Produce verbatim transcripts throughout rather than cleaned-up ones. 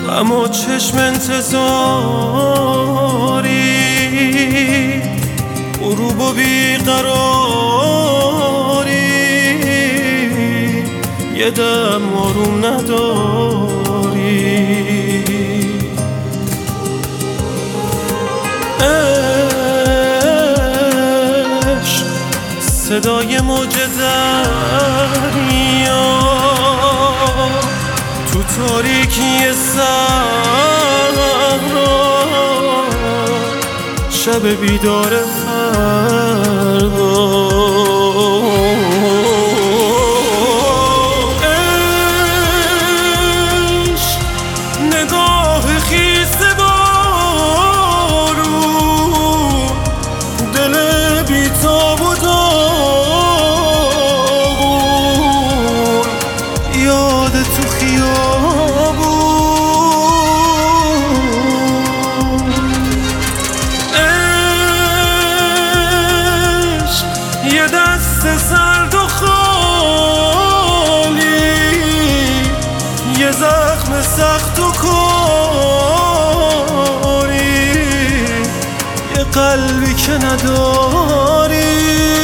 اما چشم انتظاری، غروب و بیقراری، یه دم آروم نداری. عشق صدای موج دریا تو تاریکی صحرا، شب بیدار فردا. عشق نگاه خیس بارون، دل بیتاب و داغون، یاد تو خیابون. عشق یه دست سرد و خالی، یه زخم سخت و کاری، یه قلبی که نداری.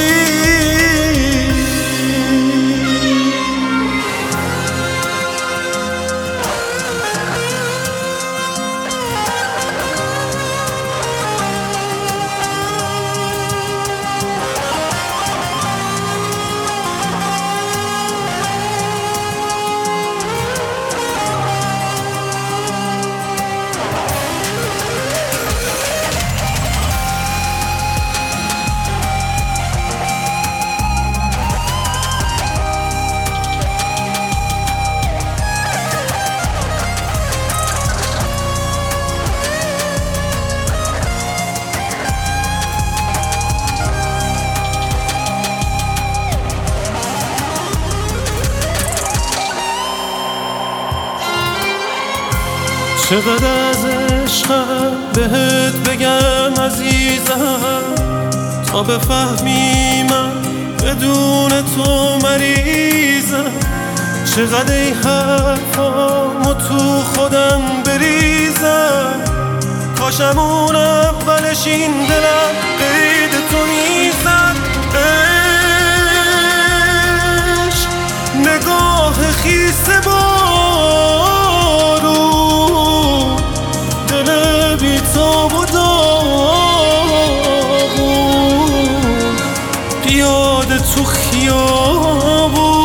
چقدر از عشقم بهت بگم عزیزم، تا بفهمی من بدون تو مریضم. چقدر ای حرفامو تو خودم بریزم، کاشم اون اولش این دلم قید تو میزد. عشق نگاه خیس بارون، دل بیتاب و داغون، یاد تو خیابون.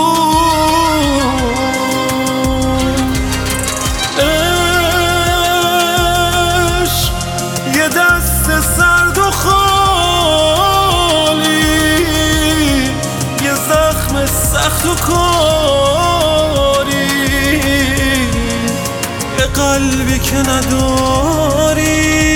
عشق یه دست سرد و خالی، یه زخم سخت و کاری، یه قلبی که نداری.